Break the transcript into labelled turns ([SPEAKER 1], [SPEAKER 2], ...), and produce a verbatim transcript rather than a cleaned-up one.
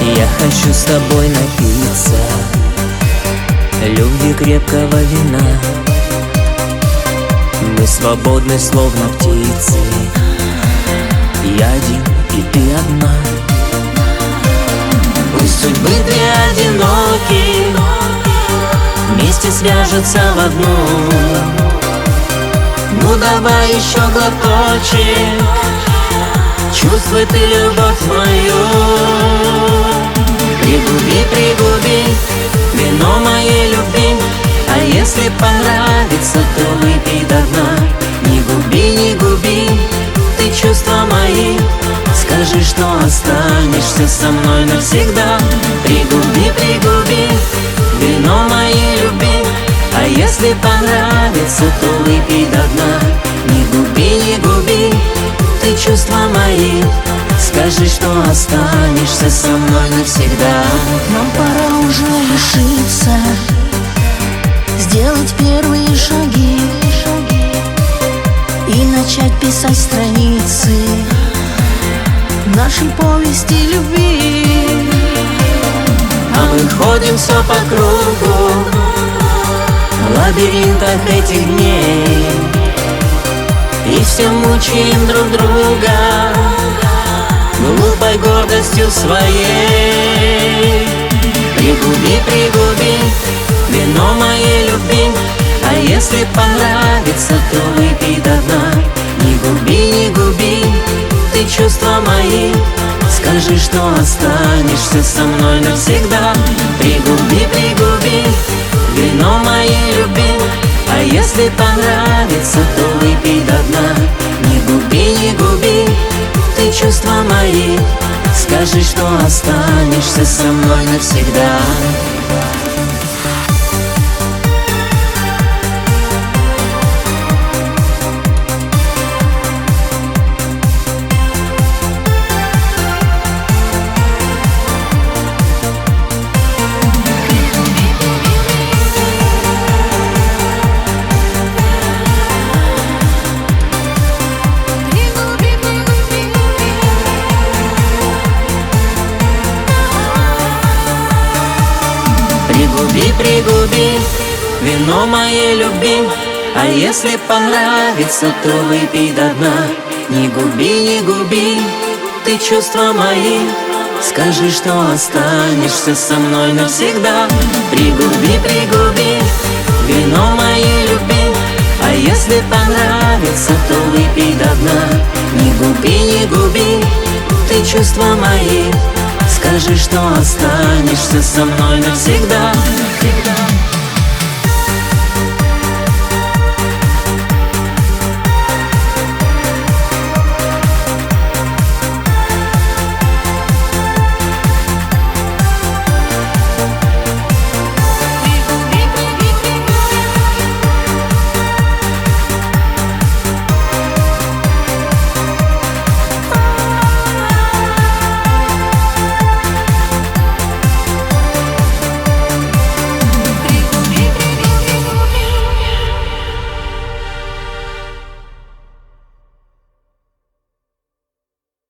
[SPEAKER 1] Я хочу с тобой напиться любви крепкого вина. Мы свободны, словно птицы. Я один, и ты одна. Пусть судьбы две одиноки вместе свяжутся в одну. Ну давай еще глоточек, чувствуй ты любовь мою. Пригуби, пригуби вино моей любви, а если понравится, то выпей до дна. Не губи, не губи ты чувства мои, скажи, что останешься со мной навсегда. Пригуби, пригуби вино моей любви, а если понравится, то выпей до дна. Не губи, не губи ты чувства мои, скажи, что останешься со мной навсегда.
[SPEAKER 2] Нам пора уже решиться, сделать первые шаги и начать писать страницы нашей повести любви.
[SPEAKER 1] А мы ходим все по кругу в лабиринтах этих дней и все мучаем друг друга глупой гордостью своей. Пригуби, пригуби вино моей любви, а если понравится, то выпей до дна. Не губи, не губи ты чувства мои, скажи, что останешься со мной навсегда. Пригуби, пригуби вино моей любви, а если понравится, то выпей до дна. Не губи, не губи ты чувства мои, скажи, что останешься со мной навсегда. Пригуби, пригуби вино моей любви, а если понравится, то выпей до дна. Не губи, не губи ты чувства мои, скажи, что останешься со мной навсегда. Пригуби, пригуби вино моей любви, а если понравится, то выпей до дна. Не губи, не губи ты чувства мои, скажи, что останешься со мной навсегда.